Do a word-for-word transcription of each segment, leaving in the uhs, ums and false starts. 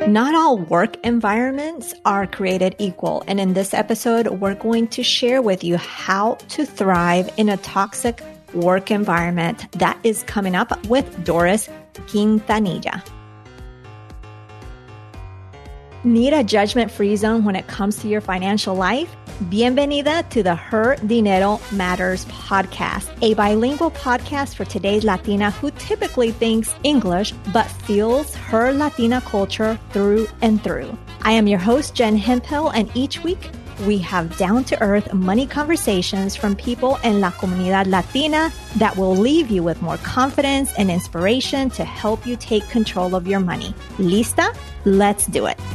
Not all work environments are created equal. And in this episode, we're going to share with you how to thrive in a toxic work environment. That is coming up with Doris Quintanilla. Need a judgment-free zone when it comes to your financial life? Bienvenida to the Her Dinero Matters podcast, a bilingual podcast for today's Latina who typically thinks English but feels her Latina culture through and through. I am your host, Jen Hemphill, and each week we have down-to-earth money conversations from people in La Comunidad Latina that will leave you with more confidence and inspiration to help you take control of your money. Lista? Let's do it.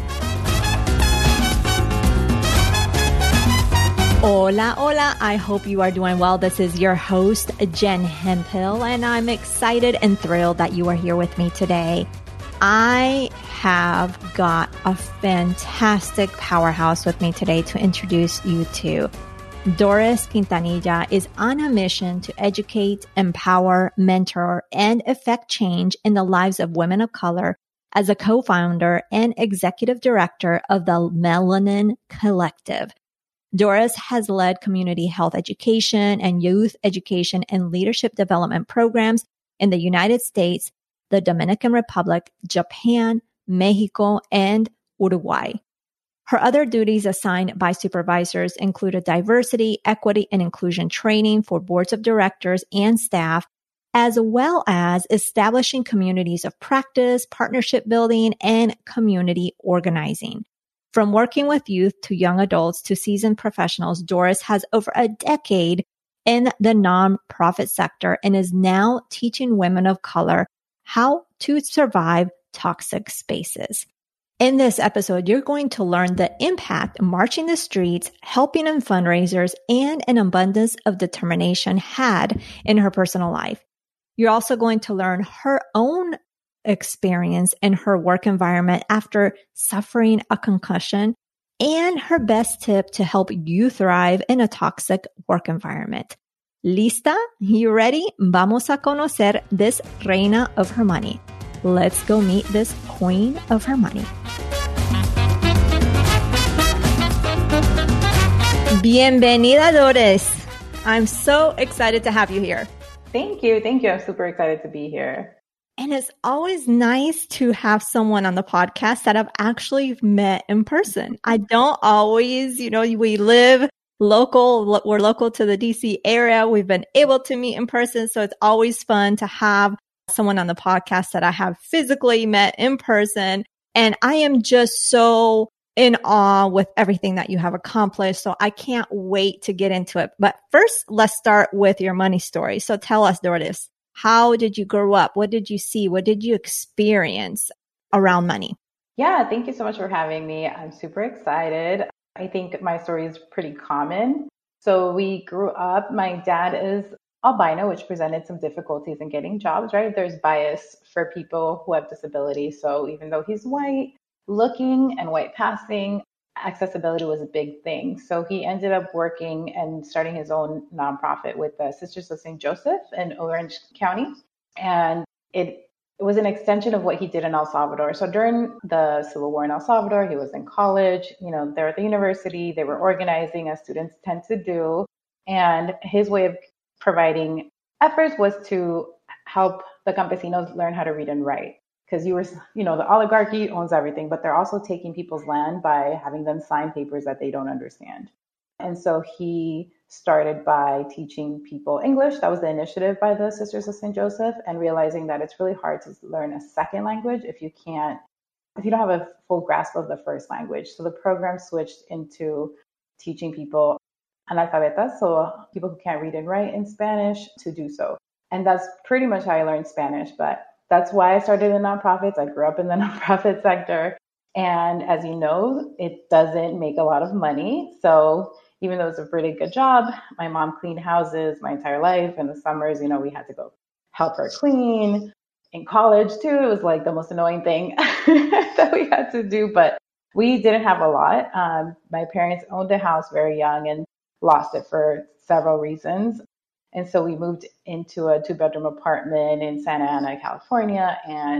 Hola, hola. I hope you are doing well. This is your host, Jen Hemphill, and I'm excited and thrilled that you are here with me today. I have got a fantastic powerhouse with me today to introduce you to. Doris Quintanilla is on a mission to educate, empower, mentor, and effect change in the lives of women of color as a co-founder and executive director of the Melanin Collective. Doris has led community health education and youth education and leadership development programs in the United States, the Dominican Republic, Japan, Mexico, and Uruguay. Her other duties assigned by supervisors included diversity, equity, and inclusion training for boards of directors and staff, as well as establishing communities of practice, partnership building, and community organizing. From working with youth to young adults to seasoned professionals, Doris has over a decade in the nonprofit sector and is now teaching women of color how to survive toxic spaces. In this episode, you're going to learn the impact marching the streets, helping in fundraisers, and an abundance of determination had in her personal life. You're also going to learn her own experience in her work environment after suffering a concussion and her best tip to help you thrive in a toxic work environment. ¿Lista? You ready? Vamos a conocer this reina of her money. Let's go meet this queen of her money. Bienvenida, Doris. I'm so excited to have you here. Thank you. Thank you. I'm super excited to be here. And it's always nice to have someone on the podcast that I've actually met in person. I don't always, you know, we live local, we're local to the D C area. We've been able to meet in person. So it's always fun to have someone on the podcast that I have physically met in person. And I am just so in awe with everything that you have accomplished. So I can't wait to get into it. But first, let's start with your money story. So tell us, Doris. How did you grow up? What did you see? What did you experience around money? Yeah, thank you so much for having me. I'm super excited. I think my story is pretty common. So we grew up, my dad is albino, which presented some difficulties in getting jobs, right? There's bias for people who have disabilities. So even though he's white looking and white passing, accessibility was a big thing. So he ended up working and starting his own nonprofit with the Sisters of Saint Joseph in Orange County. And it, it was an extension of what he did in El Salvador. So during the Civil War in El Salvador, he was in college, you know, they're at the university, they were organizing as students tend to do. And his way of providing efforts was to help the campesinos learn how to read and write. Because you were, you know, the oligarchy owns everything, but they're also taking people's land by having them sign papers that they don't understand. And so he started by teaching people English. That was the initiative by the Sisters of Saint Joseph, and realizing that it's really hard to learn a second language if you can't, if you don't have a full grasp of the first language. So the program switched into teaching people analfabetas, so people who can't read and write in Spanish, to do so. And that's pretty much how I learned Spanish, but that's why I started in nonprofits. I grew up in the nonprofit sector. And as you know, it doesn't make a lot of money. So even though it's a pretty good job, my mom cleaned houses my entire life. In the summers, you know, we had to go help her clean. In college, too, it was like the most annoying thing that we had to do. But we didn't have a lot. Um, my parents owned a house very young and lost it for several reasons. And so we moved into a two-bedroom apartment in Santa Ana, California. And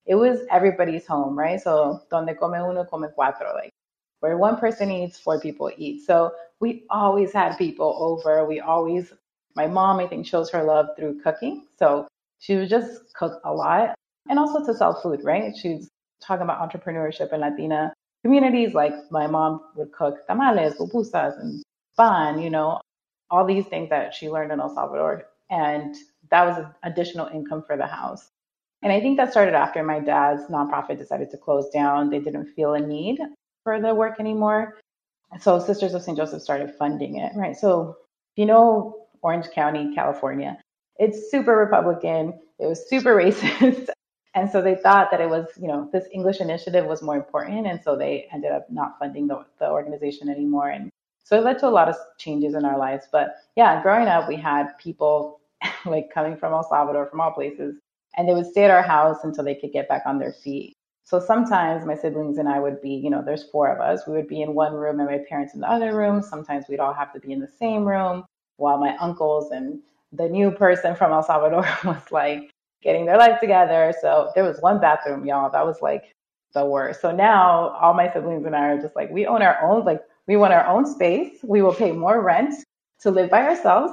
it was everybody's home, right? So donde come uno, come cuatro, like where one person eats, four people eat. So we always had people over. We always, my mom, I think, shows her love through cooking. So she would just cook a lot and also to sell food, right? She's talking about entrepreneurship in Latina communities. Like my mom would cook tamales, pupusas, and pan, you know, all these things that she learned in El Salvador. And that was an additional income for the house. And I think that started after my dad's nonprofit decided to close down. They didn't feel a need for the work anymore. So Sisters of Saint Joseph started funding it, right? So, you know, Orange County, California, it's super Republican. It was super racist. And so they thought that it was, you know, this English initiative was more important. And so they ended up not funding the, the organization anymore. And so it led to a lot of changes in our lives. But yeah, growing up, we had people like coming from El Salvador, from all places, and they would stay at our house until they could get back on their feet. So sometimes my siblings and I would be, you know, there's four of us. We would be in one room and my parents in the other room. Sometimes we'd all have to be in the same room while my uncles and the new person from El Salvador was like getting their life together. So there was one bathroom, y'all. That was like the worst. So now all my siblings and I are just like, we own our own, like we want our own space. We will pay more rent to live by ourselves,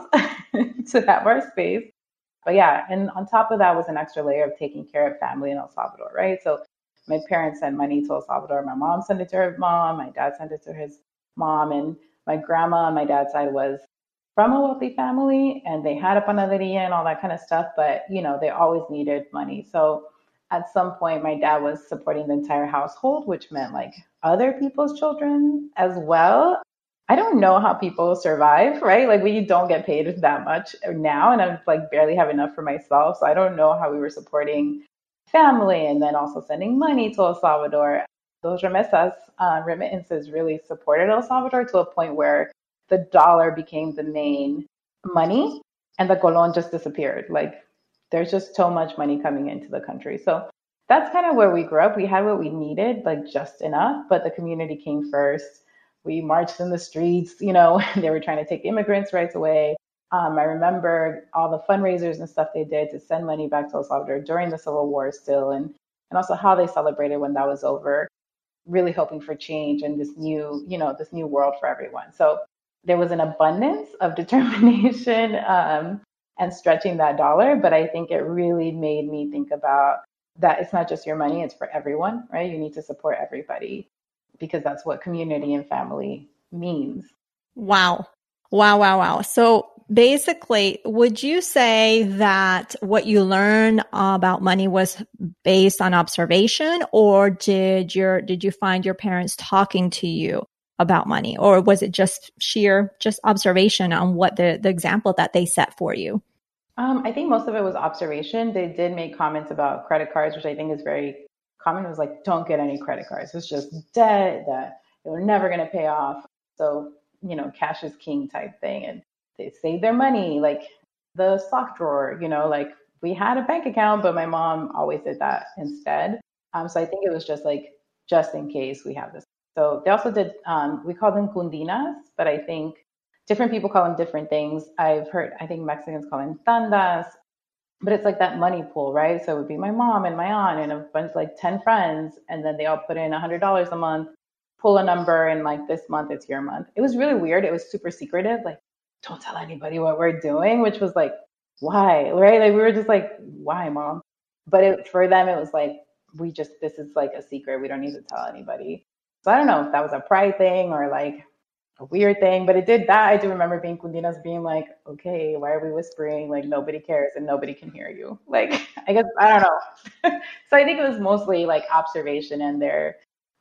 to have our space. But yeah, and on top of that was an extra layer of taking care of family in El Salvador, right? So my parents sent money to El Salvador. My mom sent it to her mom. My dad sent it to his mom. And my grandma on my dad's side was from a wealthy family, and they had a panaderia and all that kind of stuff. But, you know, they always needed money. So at some point, my dad was supporting the entire household, which meant like other people's children as well. I don't know how people survive, right? Like we don't get paid that much now, and I'm like barely have enough for myself. So I don't know how we were supporting family and then also sending money to El Salvador. Those remesas, uh, remittances really supported El Salvador to a point where the dollar became the main money and the colon just disappeared. Like there's just so much money coming into the country. So that's kind of where we grew up. We had what we needed, like just enough, but the community came first. We marched in the streets, you know, they were trying to take immigrants' rights away. Um, I remember all the fundraisers and stuff they did to send money back to El Salvador during the Civil War still, and, and also how they celebrated when that was over, really hoping for change and this new, you know, this new world for everyone. So there was an abundance of determination um, and stretching that dollar, but I think it really made me think about that it's not just your money, it's for everyone, right? You need to support everybody, because that's what community and family means. Wow. Wow, wow, wow. So basically, would you say that what you learned about money was based on observation, or did your did you find your parents talking to you about money, or was it just sheer just observation on what the, the example that they set for you? Um, I think most of it was observation. They did make comments about credit cards, which I think is very common. It was like, don't get any credit cards. It's just debt that you're never going to pay off. So, you know, cash is king type thing. And they save their money, like the sock drawer, you know, like we had a bank account, but my mom always did that instead. Um, so I think it was just like, just in case we have this. So they also did, um, we call them cundinas, but I think different people call them different things. I've heard, I think Mexicans call them tandas, but it's like that money pool, right? So it would be my mom and my aunt and a bunch, like ten friends, and then they all put in one hundred dollars a month, pull a number, and like this month it's your month. It was really weird. It was super secretive. Like, don't tell anybody what we're doing, which was like, why, right? Like we were just like, why, mom? But it, for them, it was like, we just, this is like a secret. We don't need to tell anybody. So I don't know if that was a pride thing or like a weird thing, but it did that. I do remember being cundinas being like, okay, why are we whispering? Like nobody cares and nobody can hear you. Like, I guess, I don't know. So I think it was mostly like observation, and their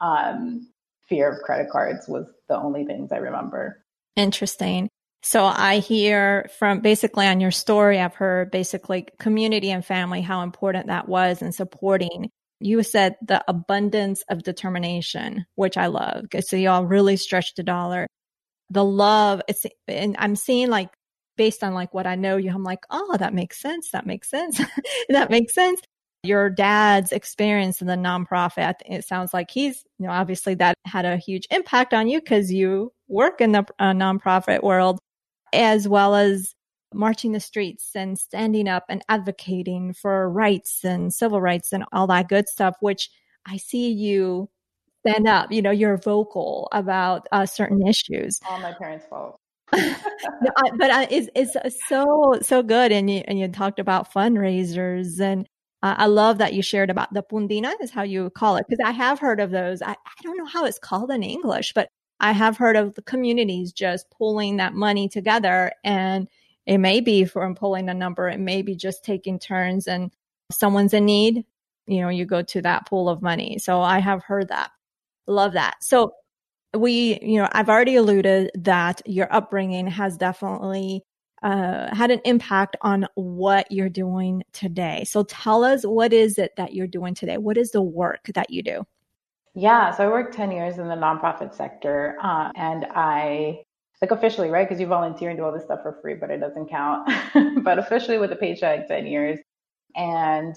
um, fear of credit cards was the only things I remember. Interesting. So I hear from basically on your story, I've heard basically community and family, how important that was in supporting. You said the abundance of determination, which I love. So y'all really stretched the dollar. The love, it's, and I'm seeing like, based on like what I know you, I'm like, oh, that makes sense. That makes sense. That makes sense. Your dad's experience in the nonprofit, it sounds like he's, you know, obviously that had a huge impact on you because you work in the uh, nonprofit world, as well as marching the streets and standing up and advocating for rights and civil rights and all that good stuff, which I see you stand up, you know, you're vocal about uh, certain issues. All my parents' fault. No, I, but I, it's, it's so, so good. And you, and you talked about fundraisers, and uh, I love that you shared about the pundina is how you call it. Cause I have heard of those. I, I don't know how it's called in English, but I have heard of the communities just pulling that money together, and it may be from pulling a number. It may be just taking turns, and if someone's in need, you know, you go to that pool of money. So I have heard that. Love that. So we, you know, I've already alluded that your upbringing has definitely uh, had an impact on what you're doing today. So tell us, what is it that you're doing today? What is the work that you do? Yeah, so I worked ten years in the nonprofit sector, uh, and I, like officially, right? Because you volunteer and do all this stuff for free, but it doesn't count. But officially with a paycheck, ten years. And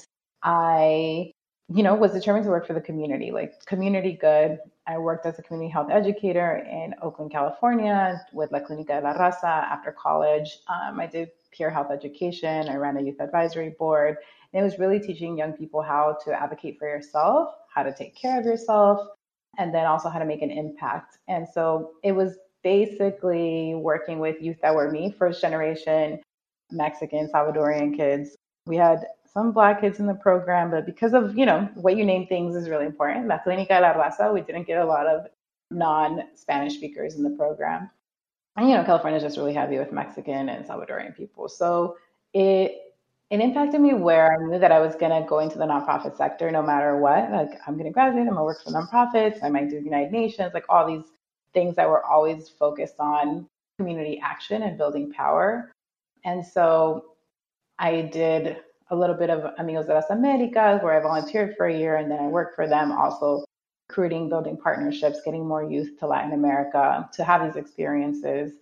I, you know, was determined to work for the community, like community good. I worked as a community health educator in Oakland, California with La Clínica de la Raza after college. Um, I did peer health education. I ran a youth advisory board. And it was really teaching young people how to advocate for yourself, how to take care of yourself, and then also how to make an impact. And so it was basically working with youth that were me, first generation Mexican, Salvadorian kids. We had some Black kids in the program, but because of, you know, what you name things is really important. La Clínica de la Raza, we didn't get a lot of non-Spanish speakers in the program. And, you know, California is just really heavy with Mexican and Salvadorian people. So it it impacted me where I knew that I was going to go into the nonprofit sector no matter what. Like, I'm going to graduate, I'm going to work for nonprofits, I might do United Nations, like all these things that were always focused on community action and building power. And so I did a little bit of Amigos de las Americas, where I volunteered for a year, and then I worked for them, also recruiting, building partnerships, getting more youth to Latin America to have these experiences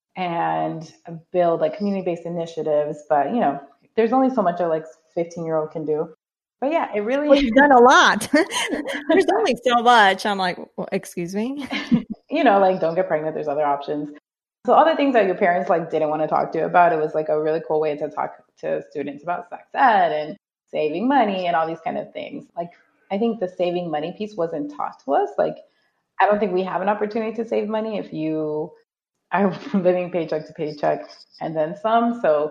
and build like community-based initiatives. But, you know, there's only so much a like fifteen-year-old can do. But yeah, it really... Well, you've done a lot. There's only so much. I'm like, well, excuse me? You know, like, don't get pregnant. There's other options. So all the things that your parents like didn't want to talk to you about, it was like a really cool way to talk to students about sex ed and saving money and all these kind of things. Like, I think the saving money piece wasn't taught to us. Like, I don't think we have an opportunity to save money if you are living paycheck to paycheck and then some. So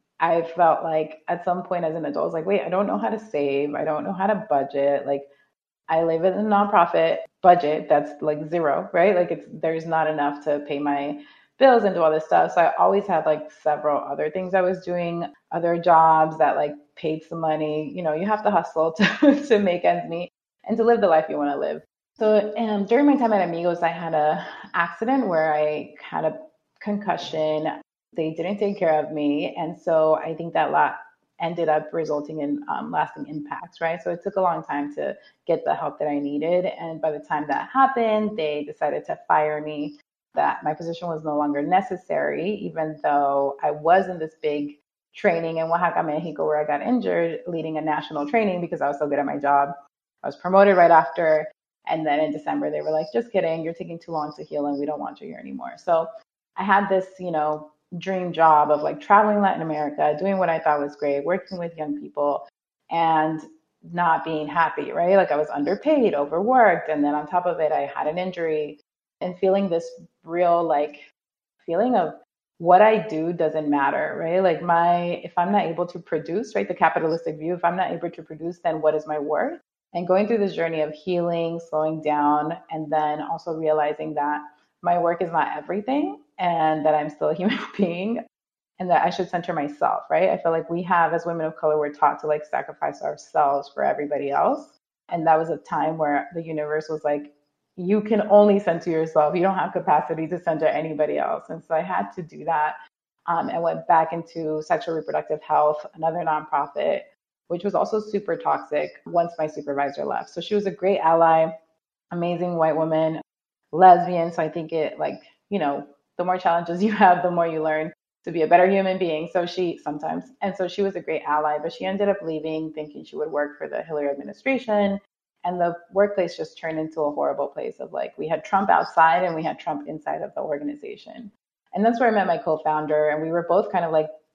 I felt like at some point as an adult, I was like, wait, I don't know how to save. I don't know how to budget. Like, I live in a nonprofit budget that's like zero, right? Like, it's there's not enough to pay my bills and do all this stuff. So I always had like several other things I was doing, other jobs that like paid some money. You know, you have to hustle to, to make ends meet and to live the life you want to live. So um, during my time at Amigos, I had a accident where I had a concussion. They didn't take care of me. And so I think that lot ended up resulting in um, lasting impacts, right? So it took a long time to get the help that I needed. And by the time that happened, they decided to fire me, that my position was no longer necessary, even though I was in this big training in Oaxaca, Mexico, where I got injured leading a national training because I was so good at my job. I was promoted right after. And then in December, they were like, just kidding, you're taking too long to heal and we don't want you here anymore. So I had this, you know, dream job of like traveling Latin America, doing what I thought was great, working with young people and not being happy, right? Like, I was underpaid, overworked. And then on top of it, I had an injury and feeling this real like feeling of what I do doesn't matter, right? Like, my, if I'm not able to produce, right, the capitalistic view, if I'm not able to produce, then what is my worth? And going through this journey of healing, slowing down, and then also realizing that my work is not everything and that I'm still a human being and that I should center myself, right? I feel like we have, as women of color, we're taught to like sacrifice ourselves for everybody else. And that was a time where the universe was like, you can only center yourself. You don't have capacity to center anybody else. And so I had to do that. Um, and went back into sexual reproductive health, another nonprofit, which was also super toxic once my supervisor left. So she was a great ally, amazing white woman, lesbian. So I think it like, you know, the more challenges you have, the more you learn to be a better human being. So she sometimes, and so she was a great ally, but she ended up leaving thinking she would work for the Hillary administration. And the workplace just turned into a horrible place of like, we had Trump outside and we had Trump inside of the organization. And that's where I met my co-founder. And we were both kind of like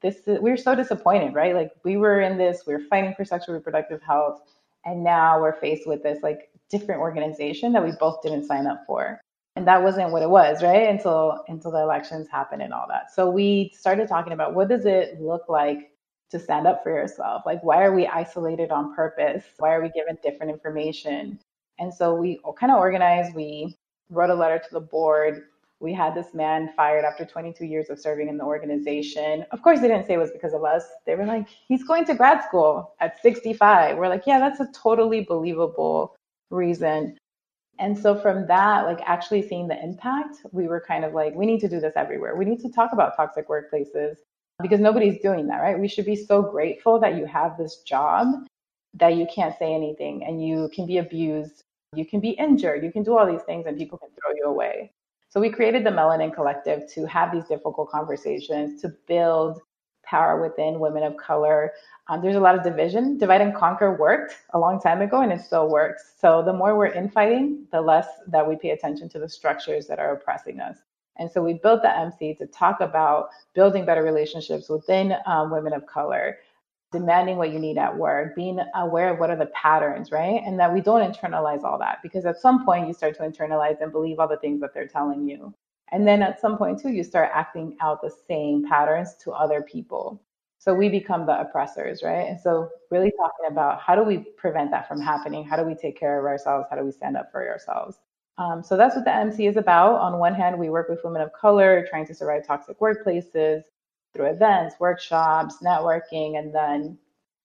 this is, we were so disappointed, right? Like we were in this, we were fighting for sexual reproductive health, and now we're faced with this like different organization that we both didn't sign up for. And that wasn't what it was, right? Until until the elections happened and all that. So we started talking about what does it look like to stand up for yourself? Like, why are we isolated on purpose? Why are we given different information? And so we kind of organized, we wrote a letter to the board. We had this man fired after twenty-two years of serving in the organization. Of course, they didn't say it was because of us. They were like, he's going to grad school at sixty-five. We're like, yeah, that's a totally believable reason. And so from that, like actually seeing the impact, we were kind of like, we need to do this everywhere. We need to talk about toxic workplaces because nobody's doing that, right? We should be so grateful that you have this job that you can't say anything and you can be abused, you can be injured, you can do all these things and people can throw you away. So we created the Melanin Collective to have these difficult conversations, to build power within women of color. Um, there's a lot of division. Divide and conquer worked a long time ago and it still works. So the more we're infighting, the less that we pay attention to the structures that are oppressing us. And so we built the M C to talk about building better relationships within um, women of color, demanding what you need at work, being aware of what are the patterns, right? And that we don't internalize all that because at some point you start to internalize and believe all the things that they're telling you. And then at some point too, you start acting out the same patterns to other people. So we become the oppressors, right? And so really talking about how do we prevent that from happening? How do we take care of ourselves? How do we stand up for ourselves? Um, so that's what the M C is about. On one hand, we work with women of color trying to survive toxic workplaces through events, workshops, networking, and then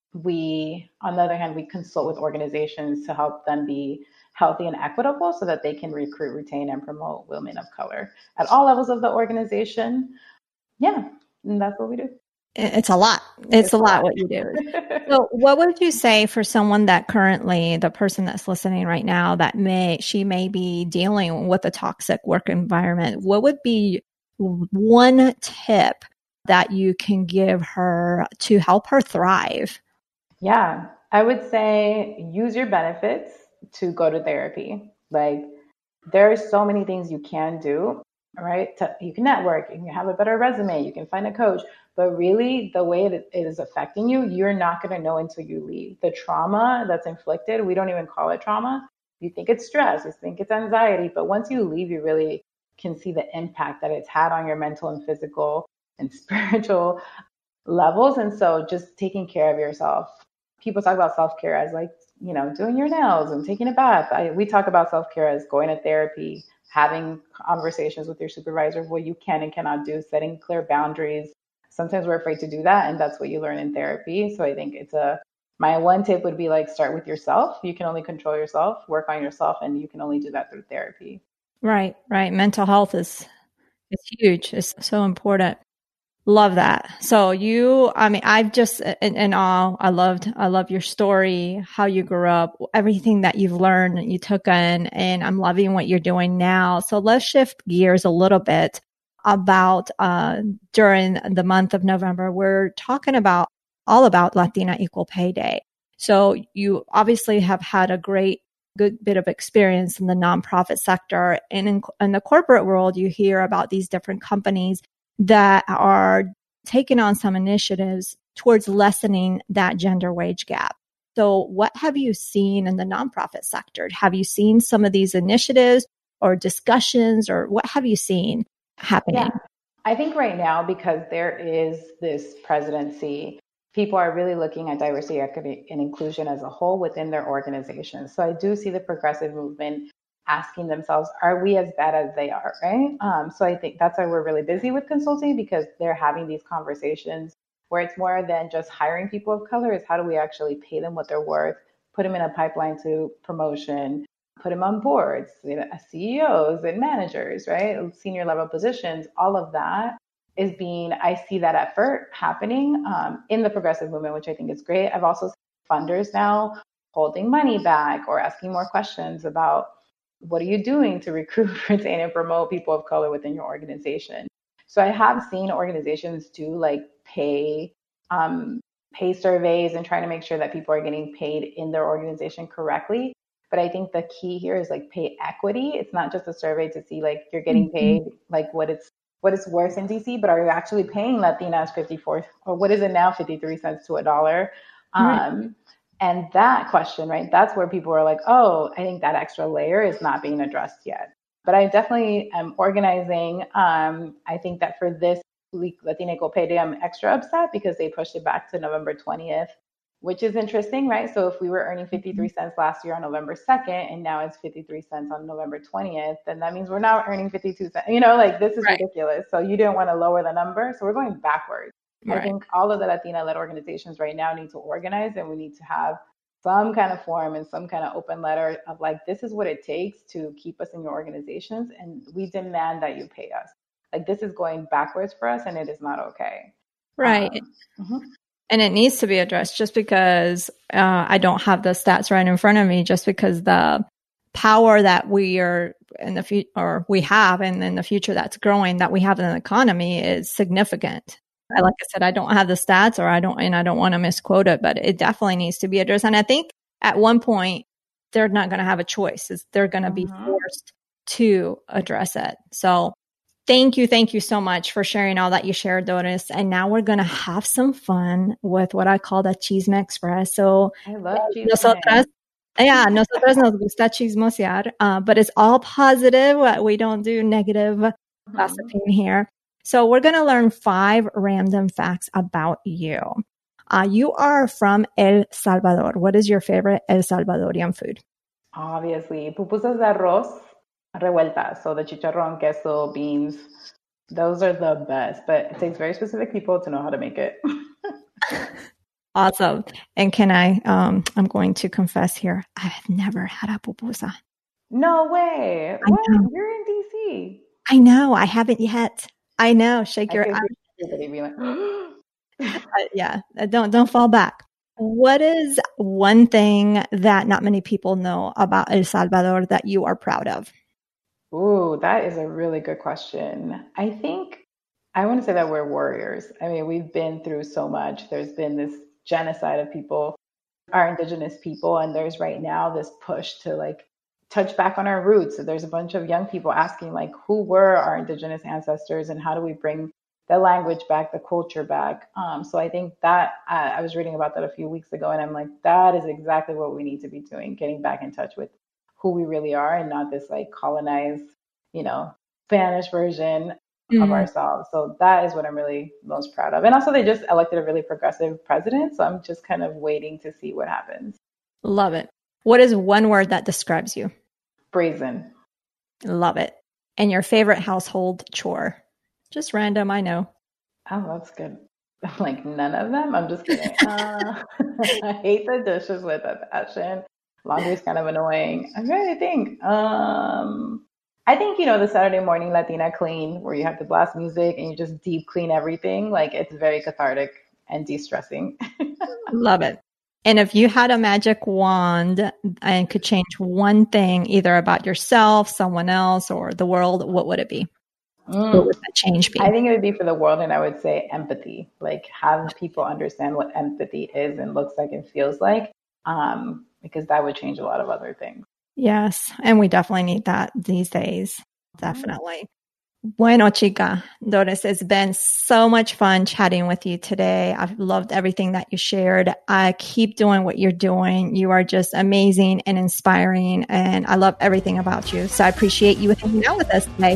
we, on the other hand, we consult with organizations to help them be healthy and equitable so that they can recruit, retain, and promote women of color at all levels of the organization. Yeah, and that's what we do. It's a lot. It's, it's a lot, lot what you do. So what would you say for someone that currently, the person that's listening right now, that may, she may be dealing with a toxic work environment, what would be one tip that you can give her to help her thrive? Yeah, I would say use your benefits to go to therapy. Like there are so many things you can do, right? To, you can network, you can have a better resume, you can find a coach, but really the way that it is affecting you, you're not going to know until you leave. The trauma that's inflicted, we don't even call it trauma. You think it's stress, you think it's anxiety, but once you leave, you really can see the impact that it's had on your mental and physical and spiritual levels. And so just taking care of yourself. People talk about self-care as like, you know, doing your nails and taking a bath. I, we talk about self-care as going to therapy, having conversations with your supervisor of what you can and cannot do, setting clear boundaries. Sometimes we're afraid to do that, and that's what you learn in therapy. So I think it's a, my one tip would be like, start with yourself. You can only control yourself, work on yourself, and you can only do that through therapy. Right, right. Mental health is, it's huge. It's so important. Love that. So you, I mean, I've just, in, in all, I loved, I love your story, how you grew up, everything that you've learned and you took in, and I'm loving what you're doing now. So let's shift gears a little bit about, uh, during the month of November, we're talking about all about Latina Equal Pay Day. So you obviously have had a great, good bit of experience in the nonprofit sector, and in, in the corporate world, you hear about these different companies that are taking on some initiatives towards lessening that gender wage gap. So what have you seen in the nonprofit sector? Have you seen some of these initiatives or discussions, or what have you seen happening? Yeah, I think right now, because there is this presidency, people are really looking at diversity, equity, and inclusion as a whole within their organizations. So I do see the progressive movement asking themselves, are we as bad as they are, right? Um, so I think that's why we're really busy with consulting, because they're having these conversations where it's more than just hiring people of color, is how do we actually pay them what they're worth, put them in a pipeline to promotion, put them on boards, you know, C E Os and managers, right? Senior level positions, all of that is being, I see that effort happening um, in the progressive movement, which I think is great. I've also seen funders now holding money back or asking more questions about, what are you doing to recruit, retain, and promote people of color within your organization? So I have seen organizations do like pay um, pay surveys and trying to make sure that people are getting paid in their organization correctly. But I think the key here is like pay equity. It's not just a survey to see like you're getting paid like what it's what it's worth in D C, but are you actually paying Latinas fifty-four or what is it now, fifty-three cents to a dollar? Right. Um, and that question, right? That's where people are like, oh, I think that extra layer is not being addressed yet. But I definitely am organizing. Um, I think that for this week, Latineco Pay Day, I'm extra upset because they pushed it back to November twentieth, which is interesting, right? So if we were earning fifty-three cents last year on November second, and now it's fifty-three cents on November twentieth, then that means we're now earning fifty-two cents. You know, like this is Right. ridiculous. So you didn't want to lower the number. So we're going backwards. Right. I think all of the Latina-led organizations right now need to organize, and we need to have some kind of form and some kind of open letter of like, this is what it takes to keep us in your organizations, and we demand that you pay us. Like this is going backwards for us, and it is not okay. Right. Um, mm-hmm. And it needs to be addressed. Just because uh, I don't have the stats right in front of me, just because the power that we are in the future, or we have, and in the future that's growing, that we have in the economy is significant. I, like I said, I don't have the stats, or I don't, and I don't want to misquote it, but it definitely needs to be addressed. And I think at one point they're not going to have a choice; is they're going to be Mm-hmm. forced to address it. So. Thank you. Thank you so much for sharing all that you shared, Doris. And now we're going to have some fun with what I call the Chisme Express. So, I love chisme. Nosotras, yeah, nosotras nos gusta chismosear, uh, but it's all positive. We don't do negative Mm-hmm. gossiping here. So we're going to learn five random facts about you. Uh, you are from El Salvador. What is your favorite El Salvadorian food? Obviously, pupusas de arroz revueltas. So the chicharrón, queso, beans, those are the best. But it takes very specific people to know how to make it. Awesome. And can I, um, I'm going to confess here, I've never had a pupusa. No way. I What? know. You're in D C. I know. I haven't yet. I know. Shake I your could eye. hear everybody being like, Uh, yeah. Uh, Don't, don't fall back. What is one thing that not many people know about El Salvador that you are proud of? ooh, that is a really good question. I think I want to say that we're warriors. I mean, we've been through so much. There's been this genocide of people, our indigenous people, and there's right now this push to like touch back on our roots. So there's a bunch of young people asking like, who were our indigenous ancestors and how do we bring the language back, the culture back? Um, so I think that uh, I was reading about that a few weeks ago, and I'm like, that is exactly what we need to be doing, getting back in touch with who we really are and not this like colonized, you know, Spanish version Mm. of ourselves. So that is what I'm really most proud of. And also they just elected a really progressive president. So I'm just kind of waiting to see what happens. Love it. What is one word that describes you? Brazen. Love it. And your favorite household chore? Just random, I know. Oh, that's good. Like none of them. I'm just kidding. Uh, I hate the dishes with a passion. Laundry is kind of annoying. I'm trying to think. Um, I think, you know, the Saturday morning Latina clean where you have to blast music and you just deep clean everything. Like it's very cathartic and de-stressing. Love it. And if you had a magic wand and could change one thing, either about yourself, someone else, or the world, what would it be? Mm. What would that change be? I think it would be for the world, and I would say empathy. Like have people understand what empathy is and looks like and feels like, um, because that would change a lot of other things. Yes. And we definitely need that these days. Definitely. Bueno, chica, Doris, it's been so much fun chatting with you today. I've loved everything that you shared. I keep doing what you're doing. You are just amazing and inspiring, and I love everything about you. So I appreciate you hanging out with us today.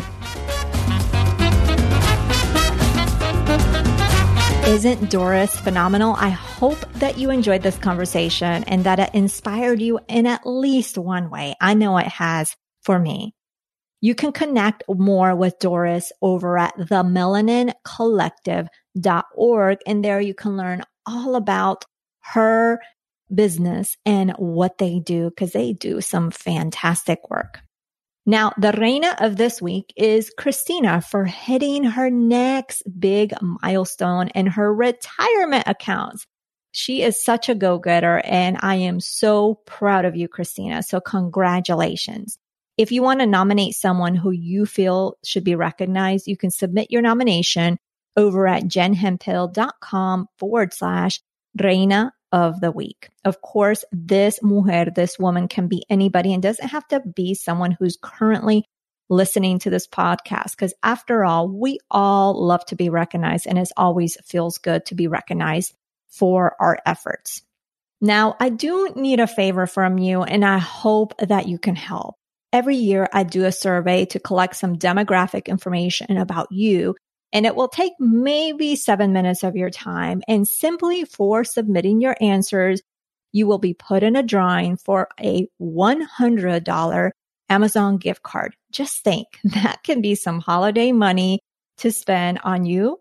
Isn't Doris phenomenal? I hope that you enjoyed this conversation and that it inspired you in at least one way. I know it has for me. You can connect more with Doris over at the melanin collective dot org, and there you can learn all about her business and what they do, because they do some fantastic work. Now, the reina of this week is Christina for hitting her next big milestone in her retirement accounts. She is such a go-getter, and I am so proud of you, Christina. So congratulations. If you want to nominate someone who you feel should be recognized, you can submit your nomination over at jenhemphill.com forward slash reina of the week. Of course, this mujer, this woman can be anybody and doesn't have to be someone who's currently listening to this podcast. Because after all, we all love to be recognized, and it always feels good to be recognized for our efforts. Now, I do need a favor from you, and I hope that you can help. Every year, I do a survey to collect some demographic information about you, and it will take maybe seven minutes of your time. And simply for submitting your answers, you will be put in a drawing for a one hundred dollars Amazon gift card. Just think, that can be some holiday money to spend on you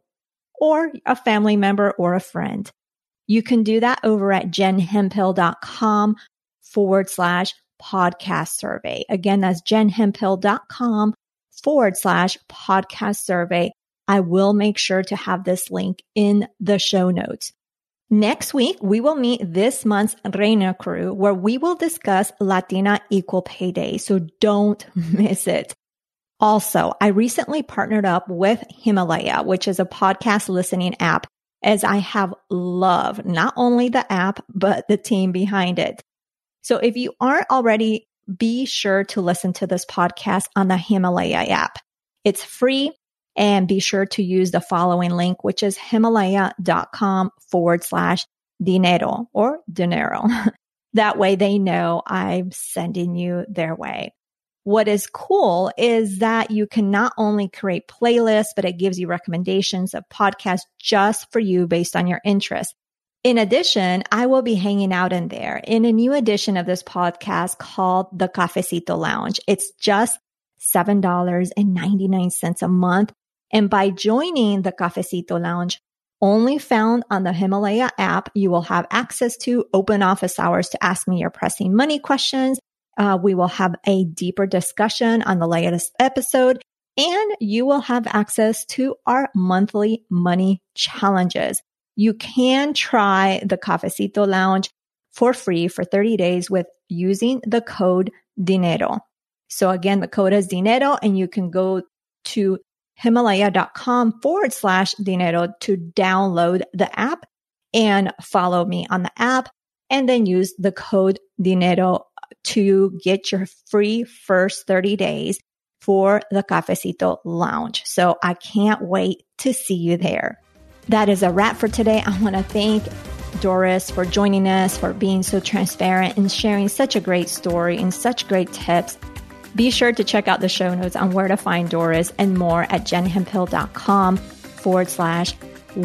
or a family member or a friend. You can do that over at jenhemphill.com forward slash podcast survey. Again, that's jenhemphill.com forward slash podcast survey. I will make sure to have this link in the show notes. Next week, we will meet this month's Reina crew, where we will discuss Latina Equal Pay Day, so don't miss it. Also, I recently partnered up with Himalaya, which is a podcast listening app, as I have loved not only the app, but the team behind it. So if you aren't already, be sure to listen to this podcast on the Himalaya app. It's free, and be sure to use the following link, which is himalaya.com forward slash dinero or dinero. That way they know I'm sending you their way. What is cool is that you can not only create playlists, but it gives you recommendations of podcasts just for you based on your interests. In addition, I will be hanging out in there in a new edition of this podcast called the Cafecito Lounge. It's just seven dollars and ninety-nine cents a month. And by joining the Cafecito Lounge, only found on the Himalaya app, you will have access to open office hours to ask me your pressing money questions. Uh, we will have a deeper discussion on the latest episode, and you will have access to our monthly money challenges. You can try the Cafecito Lounge for free for thirty days with using the code DINERO. So again, the code is DINERO, and you can go to Himalaya.com forward slash dinero to download the app and follow me on the app, and then use the code dinero to get your free first thirty days for the Cafecito Lounge. So I can't wait to see you there. That is a wrap for today. I want to thank Doris for joining us, for being so transparent and sharing such a great story and such great tips. Be sure to check out the show notes on where to find Doris and more at jenhemphill.com forward slash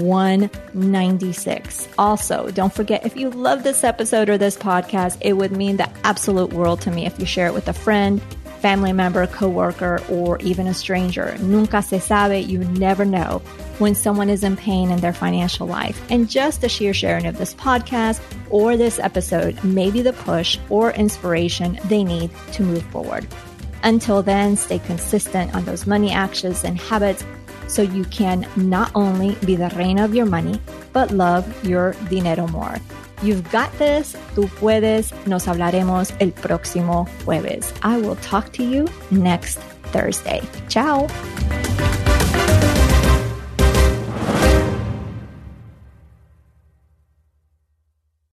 196. Also, don't forget, if you love this episode or this podcast, it would mean the absolute world to me if you share it with a friend, family member, coworker, or even a stranger. Nunca se sabe, you never know when someone is in pain in their financial life. And just the sheer sharing of this podcast or this episode may be the push or inspiration they need to move forward. Until then, stay consistent on those money actions and habits so you can not only be the reina of your money, but love your dinero more. You've got this. Tú puedes. Nos hablaremos el próximo jueves. I will talk to you next Thursday. Ciao.